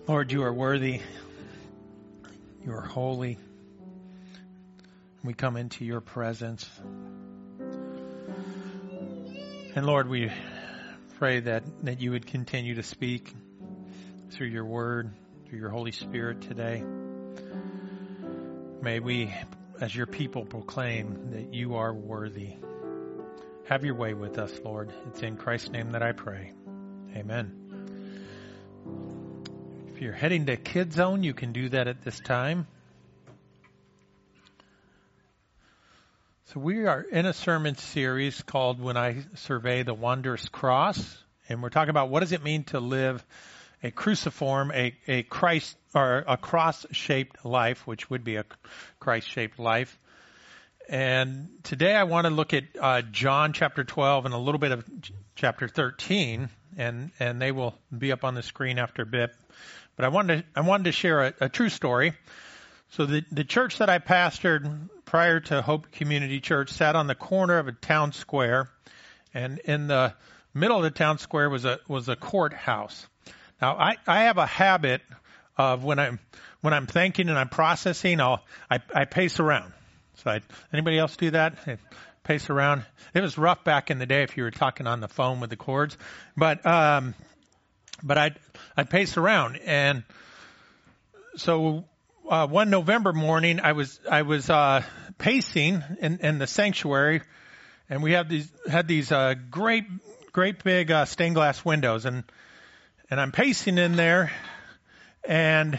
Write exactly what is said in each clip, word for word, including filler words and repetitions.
Lord, you are worthy. You are holy. We come into your presence. And Lord, we pray that, that you would continue to speak through your word, through your Holy Spirit today. May we, as your people, proclaim that you are worthy. Have your way with us, Lord. It's in Christ's name that I pray. Amen. If you're heading to Kid Zone, you can do that at this time. So we are in a sermon series called When I Survey the Wondrous Cross. And we're talking about what does it mean to live a cruciform, a, a Christ, or a cross-shaped life, which would be a Christ-shaped life. And today I want to look at uh, John chapter twelve and a little bit of chapter thirteen, and, and they will be up on the screen after a bit. But I wanted to, I wanted to share a, a true story. So the, the church that I pastored prior to Hope Community Church sat on the corner of a town square, and in the middle of the town square was a was a courthouse. Now I, I have a habit of when I'm when I'm thinking and I'm processing, I'll I, I pace around. So I, anybody else do that? I pace around. It was rough back in the day if you were talking on the phone with the cords, but um, but I'd I'd pace around, and so uh, one November morning I was I was uh, pacing in, in the sanctuary, and we had these had these uh, great great big uh, stained glass windows, and and I'm pacing in there, and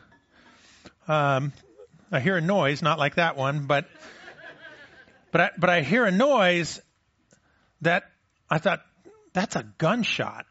um, I hear a noise, not like that one, but but I, but I hear a noise that I thought, that's a gunshot.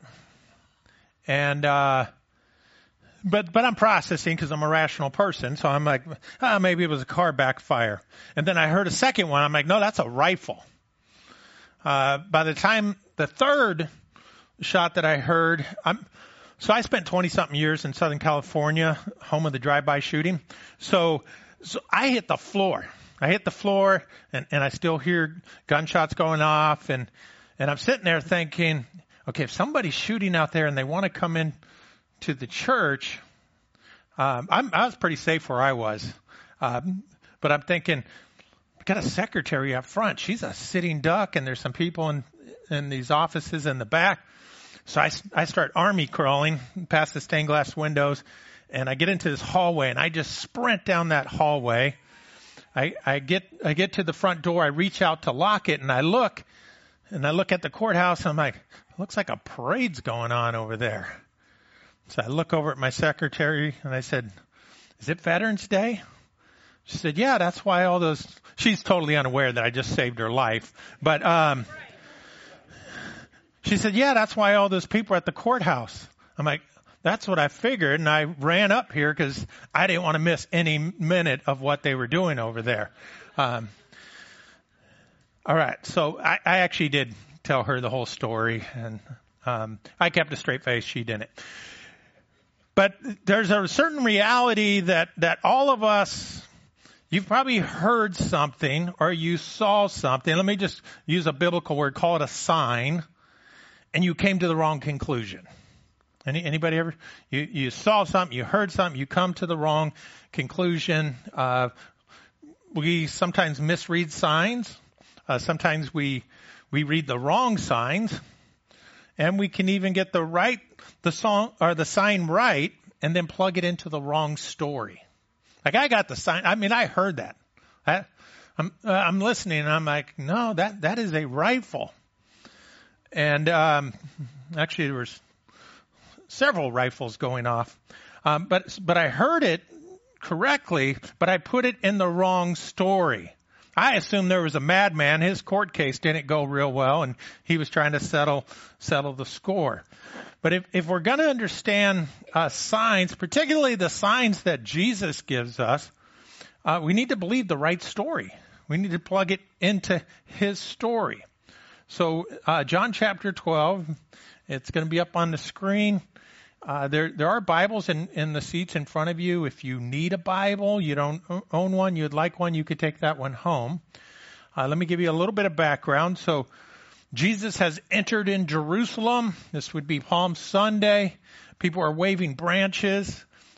And, uh, but, but I'm processing because I'm a rational person. So I'm like, ah, maybe it was a car backfire. And then I heard a second one. I'm like, no, that's a rifle. Uh, by the time the third shot that I heard, I'm, so I spent twenty something years in Southern California, home of the drive-by shooting. So, so I hit the floor. I hit the floor and, and I still hear gunshots going off. And, and I'm sitting there thinking, okay, if somebody's shooting out there and they want to come in to the church, um, I'm, I was pretty safe where I was. Um, but I'm thinking, we got a secretary up front. She's a sitting duck, and there's some people in, in these offices in the back. So I, I start army crawling past the stained glass windows, and I get into this hallway, and I just sprint down that hallway. I, I get I get to the front door. I reach out to lock it, and I look, and I look at the courthouse, and I'm like, looks like a parade's going on over there. So I look over at my secretary and I said, is it Veterans Day? She said, yeah, that's why all those, she's totally unaware that I just saved her life. But, um, she said, yeah, that's why all those people are at the courthouse. I'm like, that's what I figured. And I ran up here because I didn't want to miss any minute of what they were doing over there. Um, all right. So I, I actually did tell her the whole story, and um, I kept a straight face. She didn't. But there's a certain reality that, that all of us, you've probably heard something or you saw something. Let me just use a biblical word, call it a sign, and you came to the wrong conclusion. Any, anybody ever? You, you saw something, you heard something, you come to the wrong conclusion. Uh, we sometimes misread signs. Uh, sometimes we We read the wrong signs, and we can even get the right, the song or the sign right, and then plug it into the wrong story. Like I got the sign. I mean, I heard that. I, I'm, uh, I'm listening, and I'm like, no, that that is a rifle. And um, actually, there was several rifles going off, um, but but I heard it correctly, but I put it in the wrong story. I assumed there was a madman. His court case didn't go real well, and he was trying to settle settle the score. But if, if we're going to understand uh, signs, particularly the signs that Jesus gives us, uh, we need to believe the right story. We need to plug it into his story. So uh, John chapter twelve, it's going to be up on the screen. Uh, there, there are Bibles in, in the seats in front of you. If you need a Bible, you don't own one, you'd like one, you could take that one home. Uh, let me give you a little bit of background. So Jesus has entered in Jerusalem. This would be Palm Sunday. People are waving branches.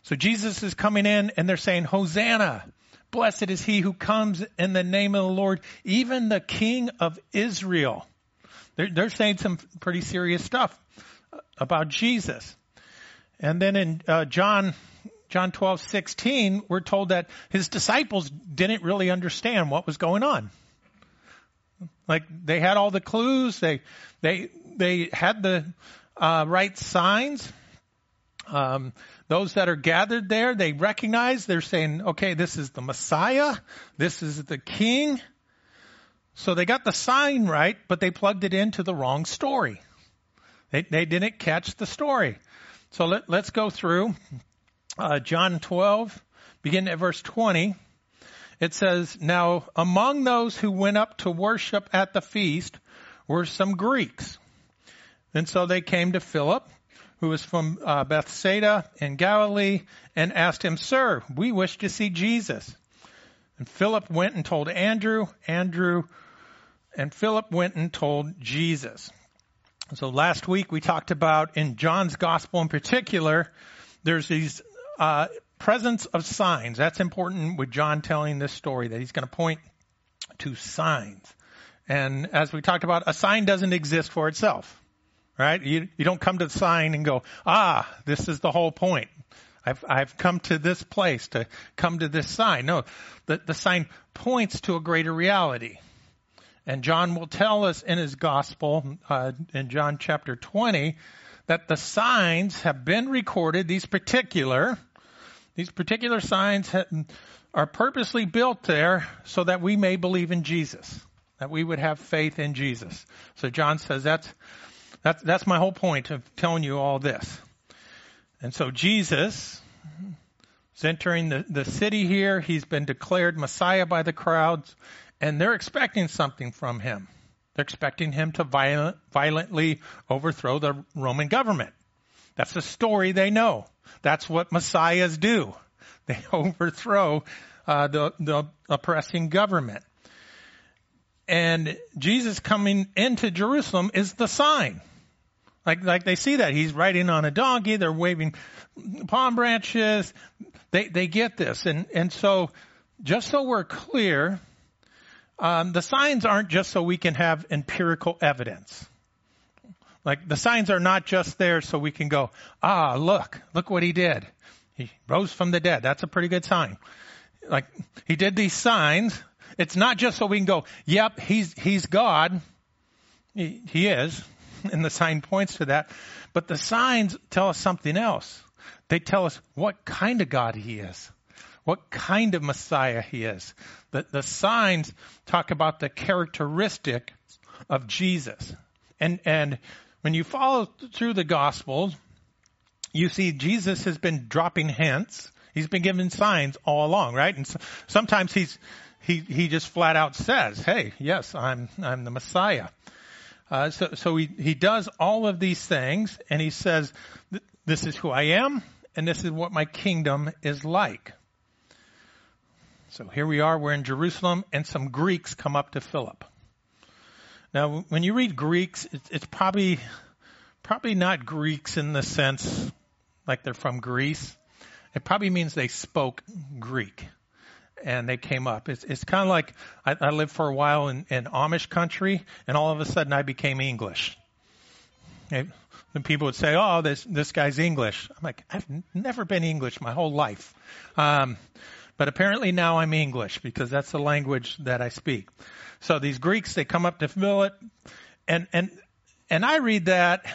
So Jesus is coming in and they're saying, Hosanna, blessed is he who comes in the name of the Lord, even the King of Israel. They're, they're saying some pretty serious stuff about Jesus. And then in uh, John John twelve sixteen, we're told that his disciples didn't really understand what was going on. Like they had all the clues, they they they had the uh, right signs. Um, those that are gathered there, they recognize. They're saying, "Okay, this is the Messiah. This is the King." So they got the sign right, but they plugged it into the wrong story. They they didn't catch the story. So let, let's go through uh, John twelve, beginning at verse twenty. It says, "Now among those who went up to worship at the feast were some Greeks. And so they came to Philip, who was from uh, Bethsaida in Galilee, and asked him, 'Sir, we wish to see Jesus.' And Philip went and told Andrew, Andrew, and Philip went and told Jesus." So last week we talked about in John's gospel in particular, there's these uh, presence of signs. That's important with John telling this story, that he's going to point to signs. And as we talked about, a sign doesn't exist for itself, right? You, you don't come to the sign and go, ah, this is the whole point. I've, I've come to this place to come to this sign. No, the, the sign points to a greater reality. And John will tell us in his gospel, uh, in John chapter twenty, that the signs have been recorded. These particular, these particular signs ha- are purposely built there so that we may believe in Jesus, that we would have faith in Jesus. So John says that's that's that's my whole point of telling you all this. And so Jesus is entering the, the city here. He's been declared Messiah by the crowds. And they're expecting something from him. They're expecting him to violent, violently overthrow the Roman government. That's the story they know. That's what messiahs do. They overthrow uh, the, the oppressing government. And Jesus coming into Jerusalem is the sign. Like, like they see that. He's riding on a donkey. They're waving palm branches. They, they get this. And, and so just so we're clear, Um, the signs aren't just so we can have empirical evidence. Like the signs are not just there so we can go, ah, look, look what he did. He rose from the dead. That's a pretty good sign. Like he did these signs. It's not just so we can go, yep, he's, he's God. He, he is. And the sign points to that. But the signs tell us something else. They tell us what kind of God he is. What kind of Messiah he is. The, the signs talk about the characteristics of Jesus. And, and when you follow through the Gospels, you see Jesus has been dropping hints. He's been giving signs all along, right? And so, sometimes he's, he, he just flat out says, hey, yes, I'm, I'm the Messiah. Uh, so, so he, he does all of these things and he says, this is who I am and this is what my kingdom is like. So here we are, we're in Jerusalem, and some Greeks come up to Philip. Now, when you read Greeks, it's, it's probably probably not Greeks in the sense like they're from Greece. It probably means they spoke Greek, and they came up. It's, it's kind of like I, I lived for a while in, in Amish country, and all of a sudden I became English. Okay? And people would say, oh, this this guy's English. I'm like, I've n- never been English my whole life. Um But apparently now I'm English because that's the language that I speak. So these Greeks, they come up to Philip, and and and I read that.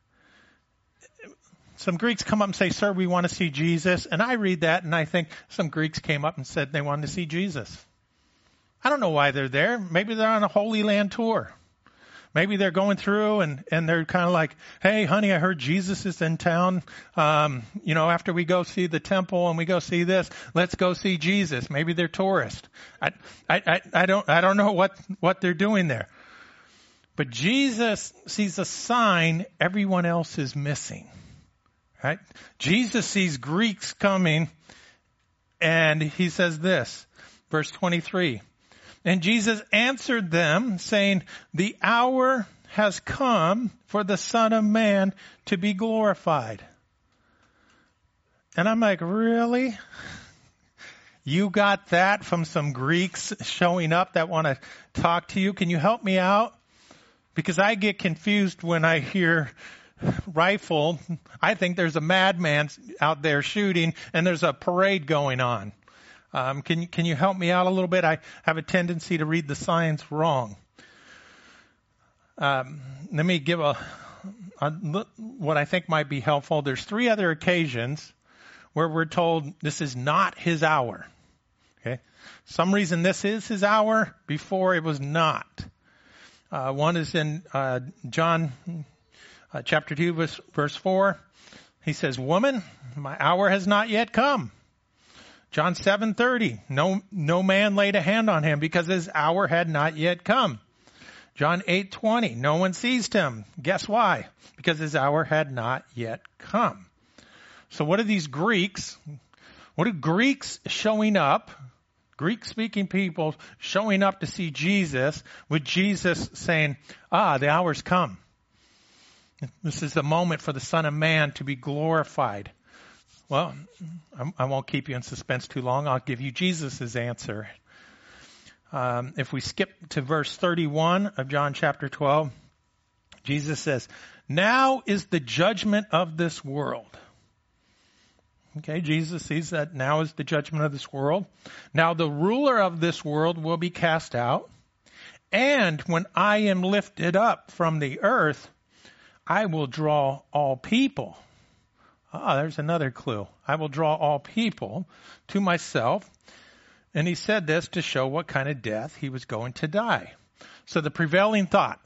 Some Greeks come up and say, "Sir, we want to see Jesus." And I read that, and I think some Greeks came up and said they wanted to see Jesus. I don't know why they're there. Maybe they're on a Holy Land tour. Maybe they're going through and, and they're kind of like, hey, honey, I heard Jesus is in town. Um, you know, after we go see the temple and we go see this, let's go see Jesus. Maybe they're tourists. I, I, I, I don't, I don't know what, what they're doing there. But Jesus sees a sign everyone else is missing, right? Jesus sees Greeks coming and he says this, verse twenty-three. And Jesus answered them, saying, the hour has come for the Son of Man to be glorified. And I'm like, really? You got that from some Greeks showing up that want to talk to you? Can you help me out? Because I get confused when I hear rifle. I think there's a madman out there shooting and there's a parade going on. Um, can you, can you help me out a little bit? I have a tendency to read the signs wrong. Um, let me give a, a, what I think might be helpful. There's three other occasions where we're told this is not his hour. Okay. Some reason this is his hour, before it was not. Uh, one is in uh, John uh, chapter two, verse, verse four. He says, "Woman, my hour has not yet come." John seven thirty, no, no man laid a hand on him because his hour had not yet come. John eight twenty, no one seized him. Guess why? Because his hour had not yet come. So what are these Greeks? What are Greeks showing up? Greek-speaking people showing up to see Jesus, with Jesus saying, ah, the hour's come. This is the moment for the Son of Man to be glorified. Well, I won't keep you in suspense too long. I'll give you Jesus' answer. Um, if we skip to verse thirty-one of John chapter twelve, Jesus says, "Now is the judgment of this world." Okay, Jesus sees that now is the judgment of this world. "Now the ruler of this world will be cast out. And when I am lifted up from the earth, I will draw all people." Ah, there's another clue. "I will draw all people to myself." And he said this to show what kind of death he was going to die. So the prevailing thought,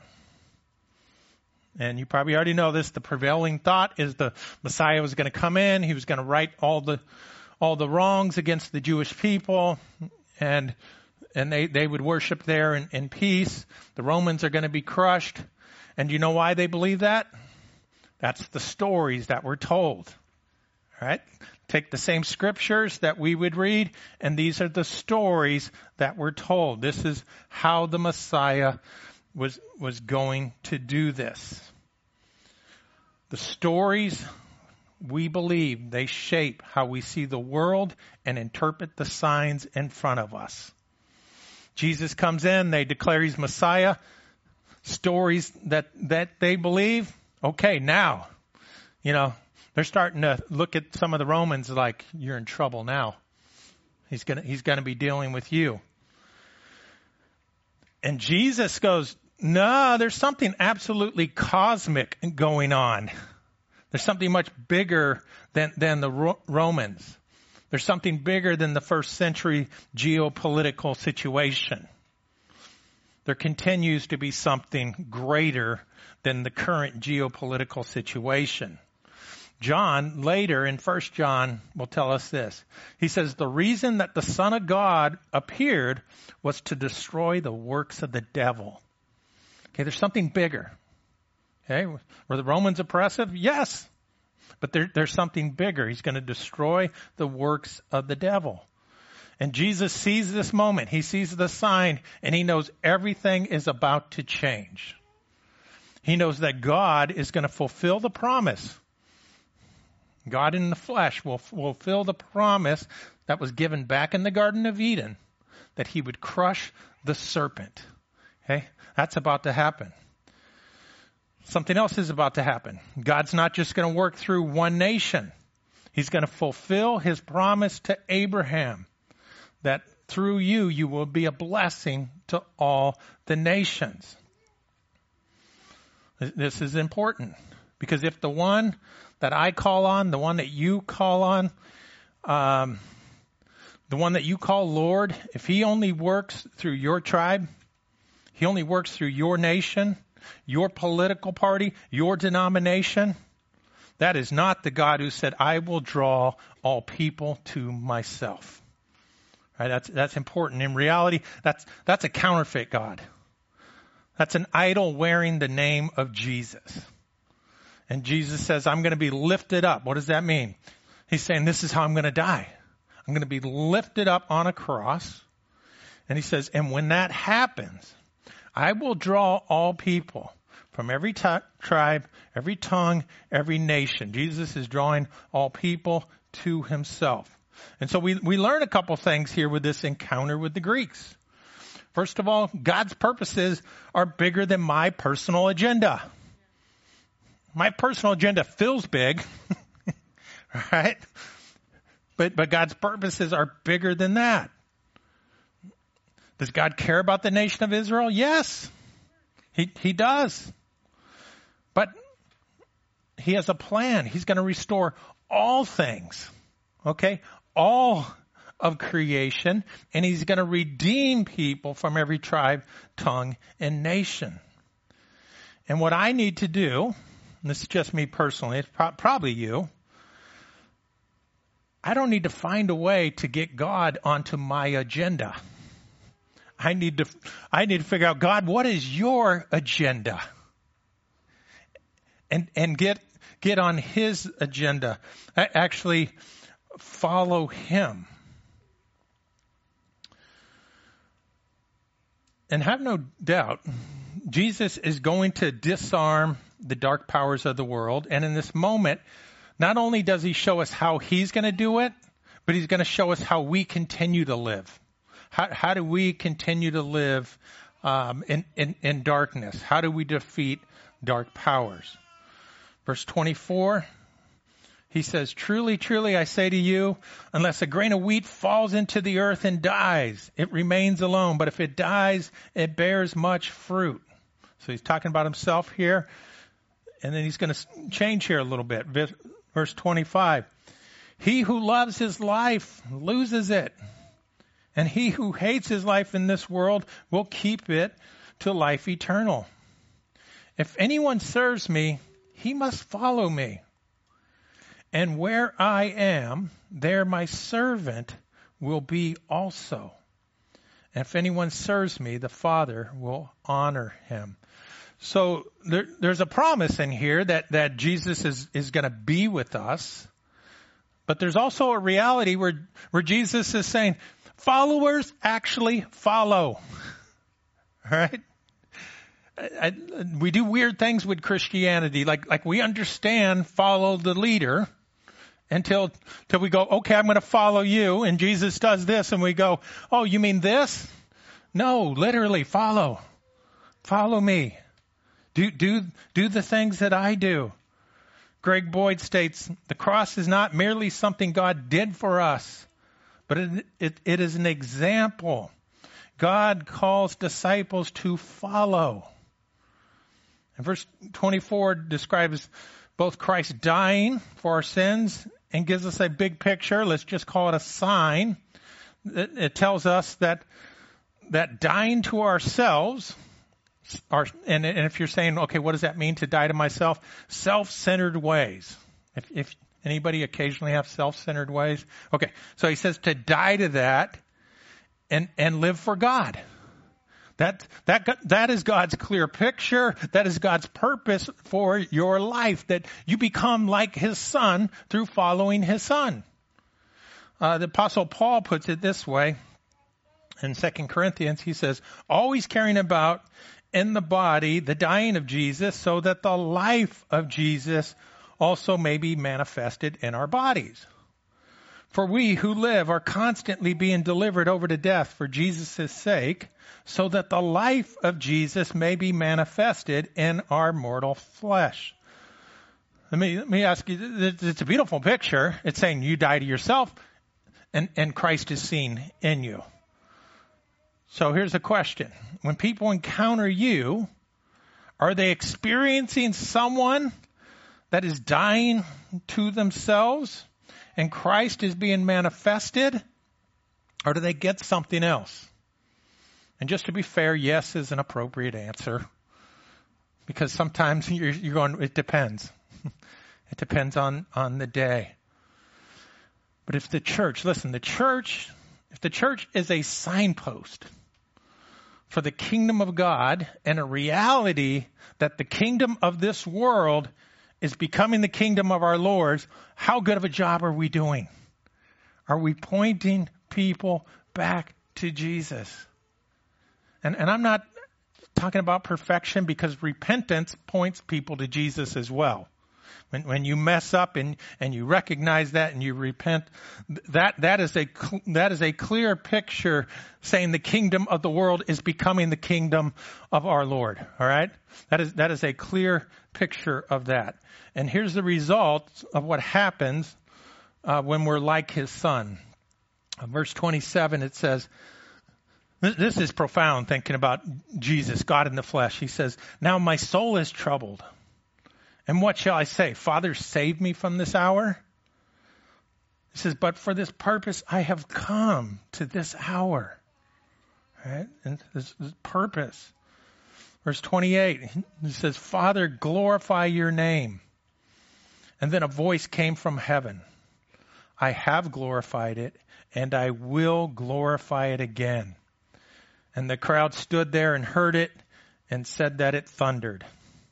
and you probably already know this, the prevailing thought is the Messiah was going to come in. He was going to right all the all the wrongs against the Jewish people, and and they, they would worship there in, in peace. The Romans are going to be crushed. And do you know why they believe that? That's the stories that were told. All right? Take the same scriptures that we would read, and these are the stories that were told. This is how the Messiah was was going to do this. The stories, we believe, they shape how we see the world and interpret the signs in front of us. Jesus comes in, they declare he's Messiah. Stories that, that they believe, okay, now, you know, they're starting to look at some of the Romans like, you're in trouble now. He's gonna he's gonna be dealing with you. And Jesus goes, no, there's something absolutely cosmic going on. There's something much bigger than, than the Ro- Romans. There's something bigger than the first century geopolitical situation. There continues to be something greater than the current geopolitical situation. John, later in First John, will tell us this. He says, the reason that the Son of God appeared was to destroy the works of the devil. Okay, there's something bigger. Okay, were the Romans oppressive? Yes. But there, there's something bigger. He's going to destroy the works of the devil. And Jesus sees this moment. He sees the sign, and he knows everything is about to change. He knows that God is going to fulfill the promise. God in the flesh will fulfill the promise that was given back in the Garden of Eden, that he would crush the serpent. Okay? That's about to happen. Something else is about to happen. God's not just going to work through one nation. He's going to fulfill his promise to Abraham that through you, you will be a blessing to all the nations. This is important because if the one that I call on, the one that you call on, um, the one that you call Lord, if he only works through your tribe, he only works through your nation, your political party, your denomination, that is not the God who said, I will draw all people to myself. Right? That's, that's important. In reality, that's, that's a counterfeit God. That's an idol wearing the name of Jesus. And Jesus says, I'm going to be lifted up. What does that mean? He's saying, this is how I'm going to die. I'm going to be lifted up on a cross. And he says, and when that happens, I will draw all people from every t- tribe, every tongue, every nation. Jesus is drawing all people to himself. And so we, we learn a couple things here with this encounter with the Greeks. First of all, God's purposes are bigger than my personal agenda. My personal agenda feels big, right? But, but God's purposes are bigger than that. Does God care about the nation of Israel? Yes, he, he does. But he has a plan. He's going to restore all things, okay? All of creation, and he's going to redeem people from every tribe, tongue, and nation. And what I need to do, and this is just me personally, it's pro- probably you, I don't need to find a way to get God onto my agenda. I need to, I need to figure out, God, what is your agenda? And, and get, get on his agenda. I actually follow him. And have no doubt, Jesus is going to disarm the dark powers of the world. And in this moment, not only does he show us how he's going to do it, but he's going to show us how we continue to live. How, how do we continue to live um, in, in, in darkness? How do we defeat dark powers? Verse twenty-four, he says, truly, truly, I say to you, unless a grain of wheat falls into the earth and dies, it remains alone. But if it dies, it bears much fruit. So he's talking about himself here. And then he's going to change here a little bit. Verse twenty-five, he who loves his life loses it. And he who hates his life in this world will keep it to life eternal. If anyone serves me, he must follow me. And where I am, there my servant will be also. And if anyone serves me, the Father will honor him. So there, there's a promise in here that, that Jesus is, is going to be with us. But there's also a reality where, where Jesus is saying, followers actually follow. All right? I, I, we do weird things with Christianity. Like, like we understand follow the leader until, until we go, okay, I'm going to follow you. And Jesus does this. And we go, oh, you mean this? No, literally follow. Follow me. Do, do, do the things that I do. Greg Boyd states, the cross is not merely something God did for us, but it, it, it is an example. God calls disciples to follow. And verse twenty-four describes both Christ dying for our sins and gives us a big picture. Let's just call it a sign. It, it tells us that that dying to ourselves, our, and, and if you're saying, okay, what does that mean to die to myself? Self-centered ways. If, if anybody occasionally have self-centered ways? Okay, so he says to die to that and, and live for God. That, that, that is God's clear picture. That is God's purpose for your life, that you become like his son through following his son. Uh, the Apostle Paul puts it this way in Second Corinthians. He says, always carrying about in the body the dying of Jesus, so that the life of Jesus also may be manifested in our bodies. For we who live are constantly being delivered over to death for Jesus' sake, so that the life of Jesus may be manifested in our mortal flesh. Let me, let me ask you, it's a beautiful picture. It's saying you die to yourself and, and Christ is seen in you. So here's a question. When people encounter you, are they experiencing someone that is dying to themselves and Christ is being manifested? Or do they get something else? And just to be fair, yes is an appropriate answer. Because sometimes you're, you're going, it depends. It depends on, on the day. But if the church, listen, the church, if the church is a signpost for the kingdom of God and a reality that the kingdom of this world is becoming the kingdom of our Lord, how good of a job are we doing? Are we pointing people back to Jesus? And, and I'm not talking about perfection, because repentance points people to Jesus as well. When, when you mess up and, and you recognize that and you repent, that, that is a, that is a clear picture saying the kingdom of the world is becoming the kingdom of our Lord. All right. That is, that is a clear picture of that. And here's the result of what happens uh, when we're like his son. Uh, verse twenty-seven, it says, this, this is profound thinking about Jesus, God in the flesh. He says, now my soul is troubled. And what shall I say? Father, save me from this hour. He says, but for this purpose I have come to this hour. Right? And this, this purpose. Verse twenty-eight, he says, Father, glorify your name. And then a voice came from heaven. I have glorified it, and I will glorify it again. And the crowd stood there and heard it and said that it thundered.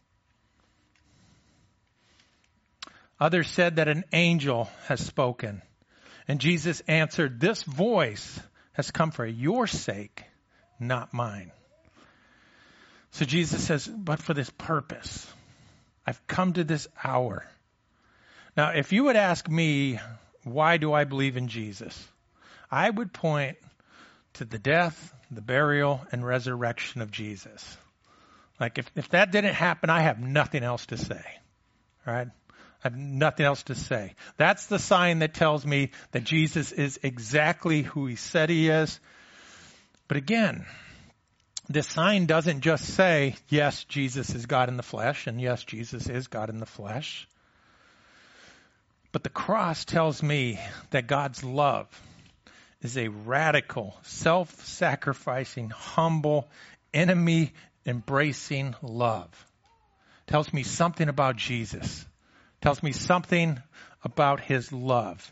Others said that an angel has spoken. And Jesus answered, this voice has come for your sake, not mine. So Jesus says, but for this purpose, I've come to this hour. Now, if you would ask me, why do I believe in Jesus? I would point to the death, the burial, and resurrection of Jesus. Like if, if that didn't happen, I have nothing else to say. All right? I have nothing else to say. That's the sign that tells me that Jesus is exactly who he said he is. But again, this sign doesn't just say, yes, Jesus is God in the flesh, and yes, Jesus is God in the flesh. But the cross tells me that God's love is a radical, self-sacrificing, humble, enemy-embracing love. It tells me something about Jesus. It tells me something about his love.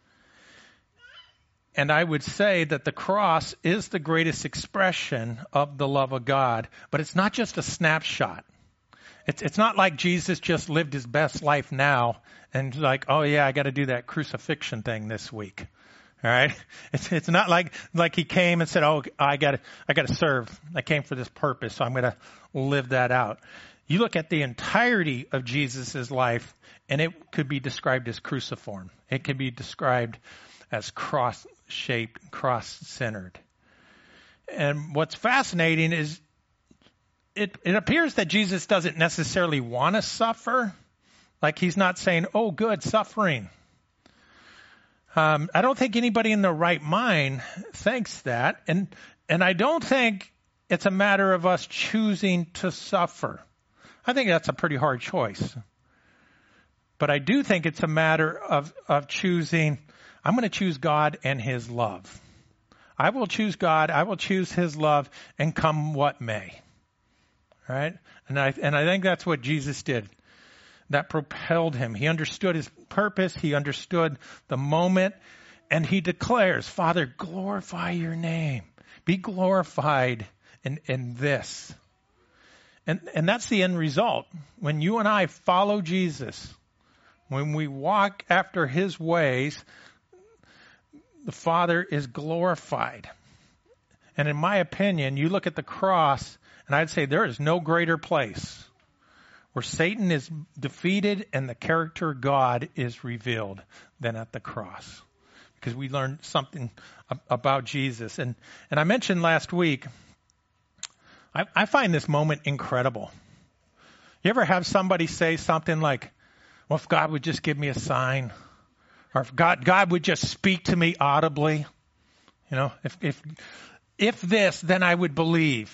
And I would say that the cross is the greatest expression of the love of God, but it's not just a snapshot. It's, it's not like Jesus just lived his best life now and like, oh yeah, I got to do that crucifixion thing this week. All right. It's, it's not like, like he came and said, oh, I got to, I got to serve. I came for this purpose, so I'm going to live that out. You look at the entirety of Jesus' life and it could be described as cruciform. It could be described as cross-shaped, cross-centered. And what's fascinating is it, it appears that Jesus doesn't necessarily want to suffer. Like he's not saying, oh, good, suffering. Um, I don't think anybody in their right mind thinks that. And, and I don't think it's a matter of us choosing to suffer. I think that's a pretty hard choice. But I do think it's a matter of, of choosing, I'm going to choose God and his love. I will choose God, I will choose his love, and come what may. All right? And I, and I think that's what Jesus did. That propelled him. He understood his purpose. He understood the moment. And he declares, Father, glorify your name. Be glorified in, in this. And, and that's the end result. When you and I follow Jesus, when we walk after his ways, the Father is glorified. And in my opinion, you look at the cross, and I'd say there is no greater place where Satan is defeated and the character of God is revealed than at the cross. Because we learned something about Jesus. And, and I mentioned last week, I, I find this moment incredible. You ever have somebody say something like, well, if God would just give me a sign, or if God, God would just speak to me audibly, you know, if, if, if this, then I would believe.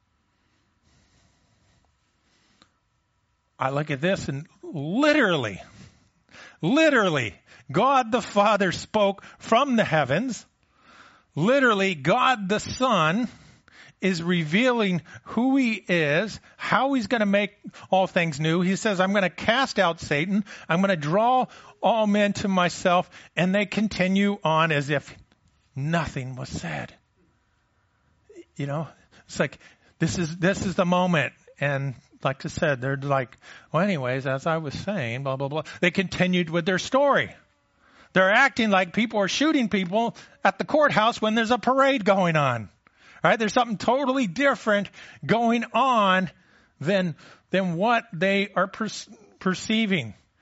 I look at this and literally, literally, God the Father spoke from the heavens. Literally, God the Son is revealing who he is, how he's going to make all things new. He says, I'm going to cast out Satan. I'm going to draw all men to myself. And they continue on as if nothing was said. You know, it's like, this is, this is the moment. And like I said, they're like, well, anyways, as I was saying, blah, blah, blah. They continued with their story. They're acting like people are shooting people at the courthouse when there's a parade going on. All right? There's something totally different going on than, than what they are per- perceiving.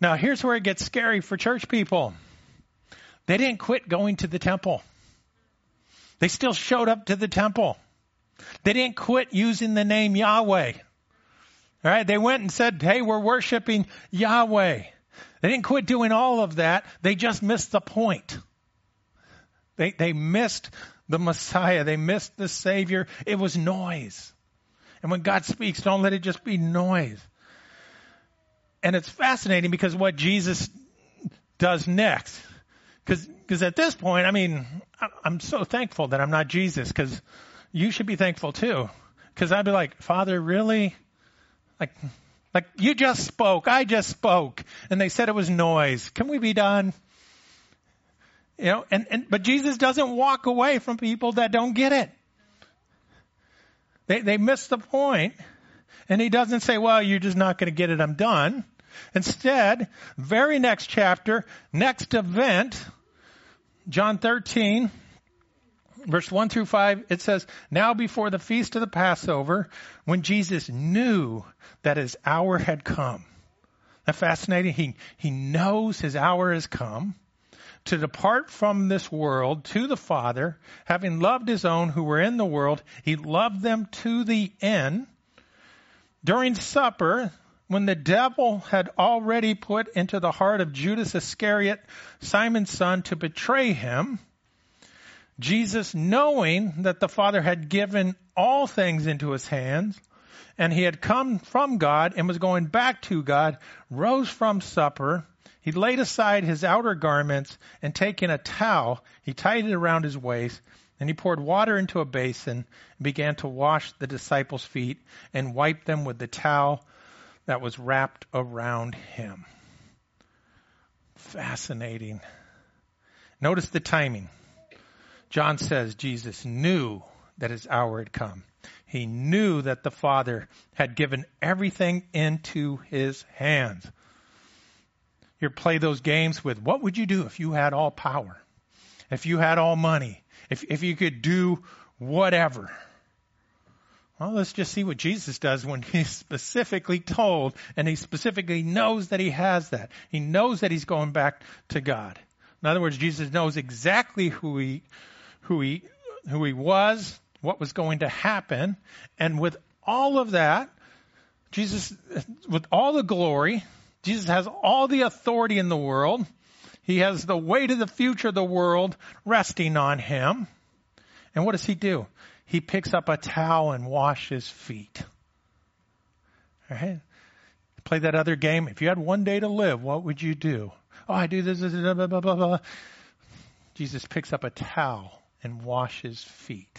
Now, here's where it gets scary for church people. They didn't quit going to the temple. They still showed up to the temple. They didn't quit using the name Yahweh. All right, they went and said, hey, we're worshiping Yahweh. They didn't quit doing all of that. They just missed the point. They, they missed the Messiah. They missed the Savior. It was noise. And when God speaks, don't let it just be noise. And it's fascinating because what Jesus does next, because because at this point, I mean, I'm so thankful that I'm not Jesus, because you should be thankful too. Because I'd be like, Father, really? Like, like you just spoke. I just spoke. And they said it was noise. Can we be done? You know, and, and but Jesus doesn't walk away from people that don't get it. They they miss the point. And he doesn't say, well, you're just not going to get it. I'm done. Instead, very next chapter, next event, John thirteen, verse one through five, it says, now before the feast of the Passover, when Jesus knew that his hour had come. That's fascinating. He, he knows his hour has come to depart from this world to the Father, having loved his own who were in the world. He loved them to the end. During supper, when the devil had already put into the heart of Judas Iscariot, Simon's son, to betray him, Jesus, knowing that the Father had given all things into his hands, and he had come from God and was going back to God, rose from supper. He laid aside his outer garments, and taking a towel, he tied it around his waist, and he poured water into a basin and began to wash the disciples' feet and wipe them with the towel that was wrapped around him. Fascinating. Notice the timing. John says Jesus knew that his hour had come. He knew that the Father had given everything into his hands. You play those games with, what would you do if you had all power? If you had all money? If if you could do whatever? Well, let's just see what Jesus does when he's specifically told, and he specifically knows that he has that. He knows that he's going back to God. In other words, Jesus knows exactly who he, who he, who he was, what was going to happen, and with all of that, Jesus, with all the glory, Jesus has all the authority in the world. He has the weight of the future of the world resting on him. And what does he do? He picks up a towel and washes feet. All right? Play that other game. If you had one day to live, what would you do? Oh, I do this, this, blah, blah, blah, blah, blah. Jesus picks up a towel and washes feet.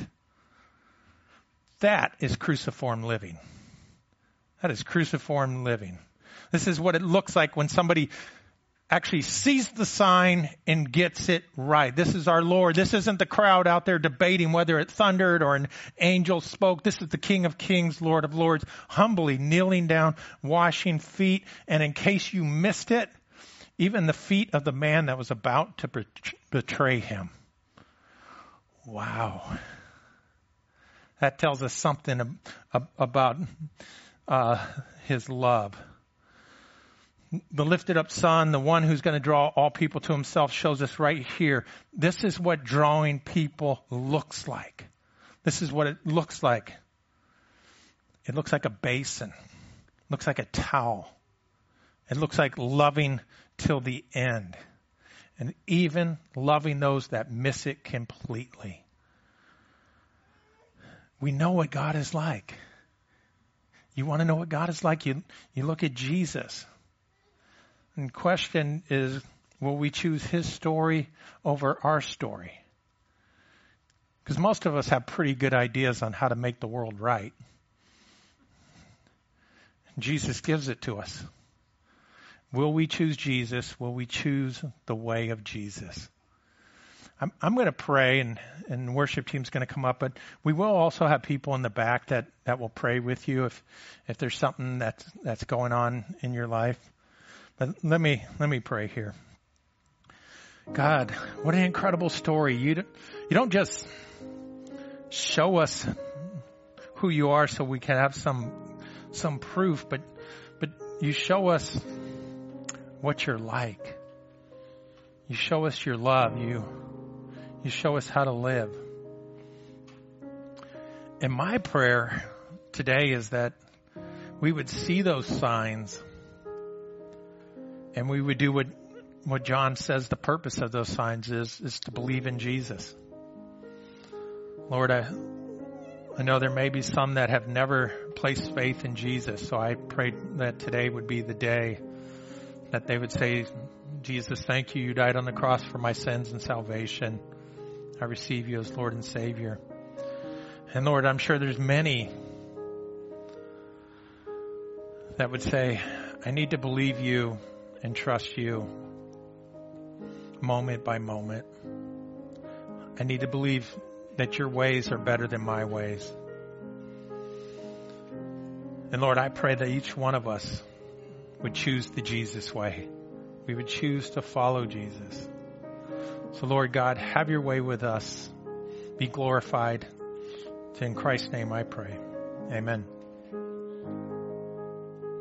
That is cruciform living. That is cruciform living. This is what it looks like when somebody actually sees the sign and gets it right. This is our Lord. This isn't the crowd out there debating whether it thundered or an angel spoke. This is the King of Kings, Lord of Lords, humbly kneeling down, washing feet. And in case you missed it, even the feet of the man that was about to betray him. Wow. That tells us something about uh, his love. The lifted up Son, the one who's going to draw all people to himself, shows us right here. This is what drawing people looks like. This is what it looks like. It looks like a basin. It looks like a towel. It looks like loving till the end. And even loving those that miss it completely. We know what God is like. You want to know what God is like? You, you look at Jesus. And the question is, will we choose his story over our story? Because most of us have pretty good ideas on how to make the world right. Jesus gives it to us. Will we choose Jesus? Will we choose the way of Jesus? I'm, I'm going to pray, and, and the worship team's going to come up, but we will also have people in the back that, that will pray with you if if there's something that's, that's going on in your life. But let me let me pray here. God, what an incredible story. You don't, you don't just show us who you are so we can have some some proof, but but you show us what you're like. You show us your love. You, you show us how to live. And my prayer today is that we would see those signs and we would do what, what John says the purpose of those signs is, is to believe in Jesus. Lord, I, I know there may be some that have never placed faith in Jesus, so I pray that today would be the day that they would say, Jesus, thank you. You died on the cross for my sins and salvation. I receive you as Lord and Savior. And Lord, I'm sure there's many that would say, I need to believe you and trust you moment by moment. I need to believe that your ways are better than my ways. And Lord, I pray that each one of us would choose the Jesus way. We would choose to follow Jesus. So Lord God, have your way with us. Be glorified. In Christ's name I pray. Amen.